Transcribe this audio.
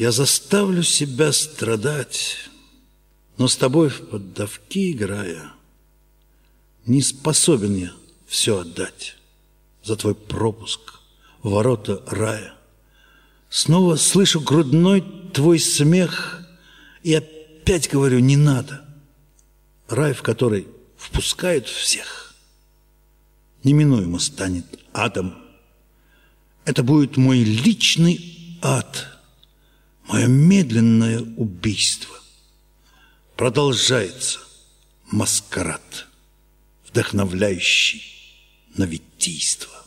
Я заставлю себя страдать, но с тобой в поддавки играя, не способен я все отдать за твой пропуск в ворота рая. Снова слышу грудной твой смех и опять говорю: не надо. Рай, в который впускают всех, неминуемо станет адом. Это будет мой личный ад, мое медленное убийство. Продолжается маскарад, вдохновляющий на витийство.